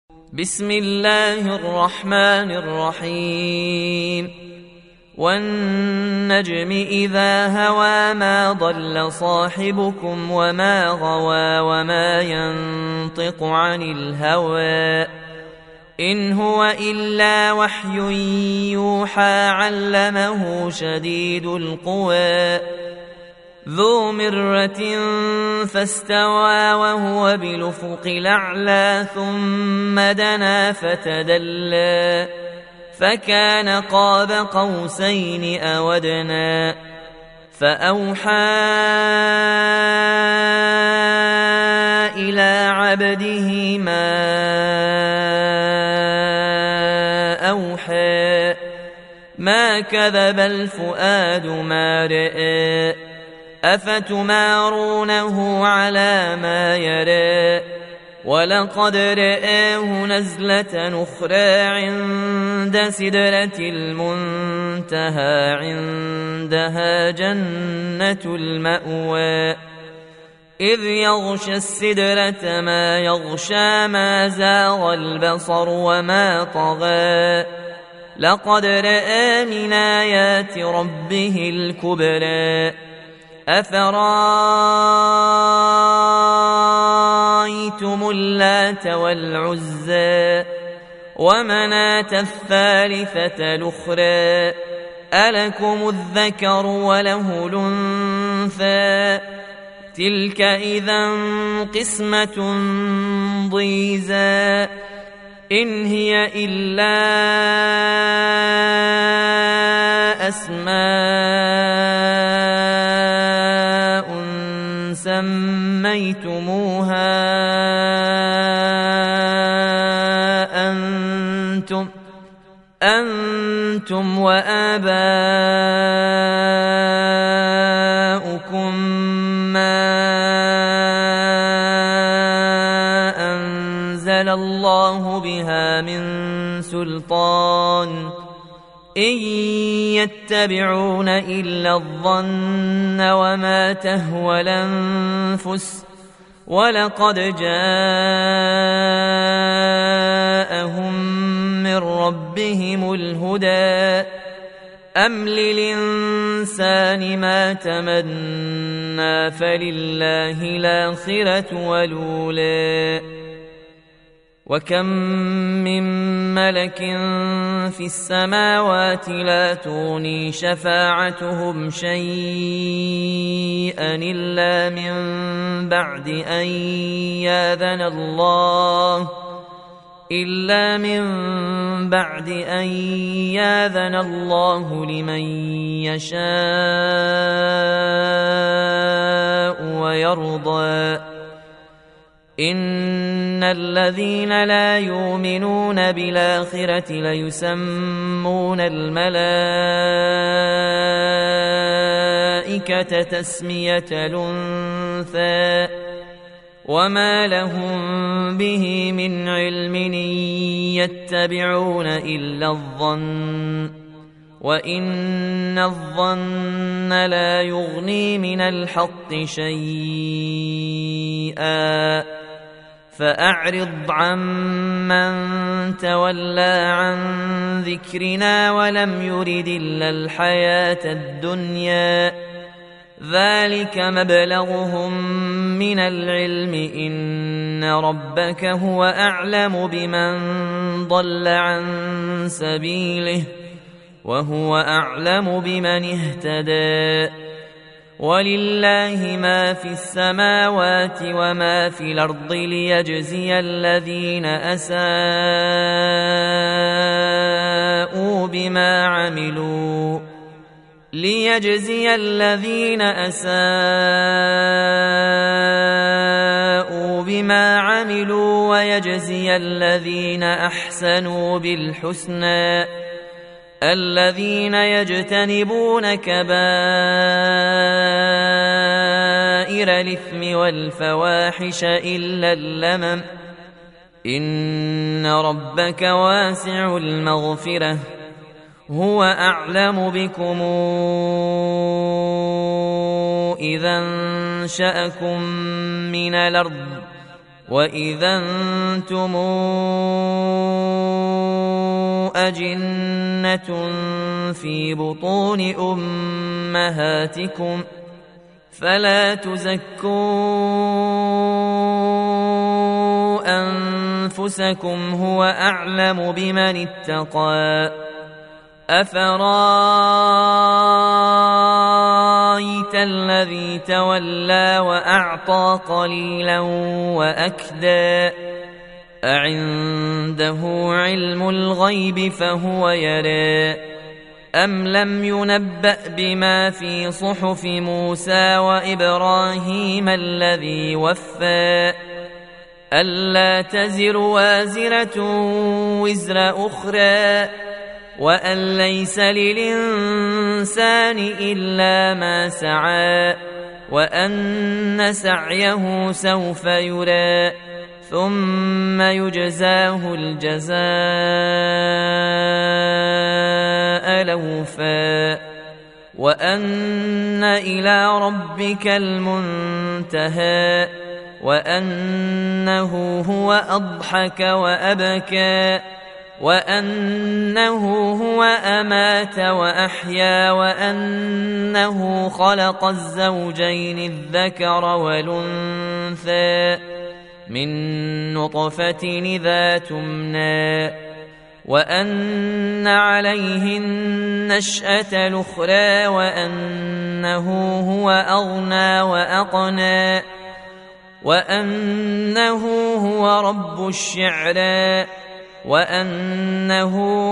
بسم الله الرحمن الرحيم والنجم إذا هوى ما ضل صاحبكم وما غوى وما ينطق عن الهوى إن هو إلا وحي يوحى علمه شديد القوى ذو مرة فاستوى وهو بالأفق الأعلى ثم دنا فتدلى فكان قاب قوسين أو أدنى فأوحى إلى عبده ما أوحى ما كذب الفؤاد ما رأى أفتمارونه على ما يرى ولقد رآه نزلة أخرى عند سدرة المنتهى عندها جنة المأوى إذ يغشى السدرة ما يغشى ما زاغ البصر وما طغى لقد رأى من آيات ربه الكبرى أفرأيتم اللات والعزى ومناة الثالثة الأخرى ألكم الذكر وله الأنثى تلك إذا قسمة ضيزى إن هي إلا أسماء سميتموها أنتم وآباؤكم ما أنزل الله بها من سلطان إن يتبعون إلا الظن وما تهوى الأنفس ولقد جاءهم من ربهم الهدى أم للإنسان ما تمنى فلله الآخرة والأولى وكم من ملك في السماوات لا تغني شفاعتهم شيئا إلا من بعد أن ياذن الله لمن يشاء ويرضى إن الذين لا يؤمنون بالآخرة ليسمون الملائكة تسمية الأنثى وما لهم به من علم إن يتبعون إلا الظن وإن الظن لا يغني من الحق شيئا فأعرض عمن تولى عن ذكرنا ولم يرد إلا الحياة الدنيا ذلك مبلغهم من العلم إن ربك هو أعلم بمن ضل عن سبيله وهو أعلم بمن اهتدى ولله ما في السماوات وما في الأرض ليجزي الذين أساءوا بما عملوا ويجزي الذين أحسنوا بالحسنى الذين يجتنبون كبائر الإثم والفواحش إلا اللمم إن ربك واسع المغفرة هو أعلم بكم إذا انشأكم من الأرض وإذا أنتم أجنة في بطون أمهاتكم فلا تزكوا أنفسكم هو أعلم بمن اتقى أفرايت الذي تولى وأعطى قليلا وأكدى أعنده علم الغيب فهو يرى أم لم ينبأ بما في صحف موسى وإبراهيم الذي وفى ألا تزر وازرة وزر أخرى وأن ليس للإنسان إلا ما سعى وأن سعيه سوف يرى ثم يجزاه الجزاء الأوفى وأن إلى ربك المنتهى وأنه هو أضحك وأبكى وأنه هو أمات وأحيا وأنه خلق الزوجين الذكر والأنثى من نطفة إذا تمنى وأن عليه النشأة الأخرى وأنه هو أغنى وأقنى وأنه هو رب الشعرى وأنه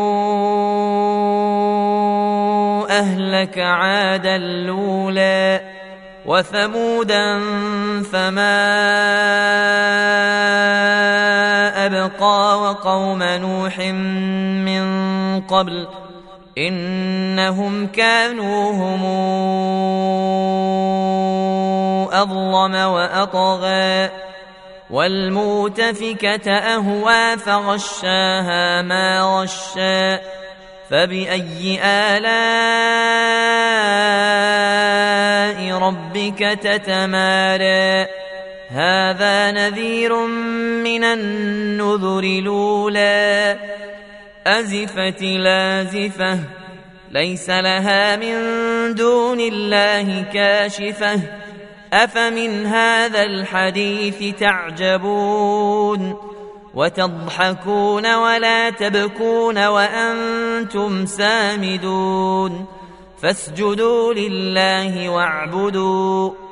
أهلك عادا الأولى وثمودا فما أبقى وقوم نوح من قبل إنهم كانوا هم أظلم وأطغى والمؤتفكة أهوى فغشاها ما غشى فبأي آلاء ربك تتمارى هذا نذير من النذر الأولى أزفت لازفة ليس لها من دون الله كاشفة أفمن هذا الحديث تعجبون وتضحكون ولا تبكون وأنتم سامدون فاسجدوا لله واعبدوا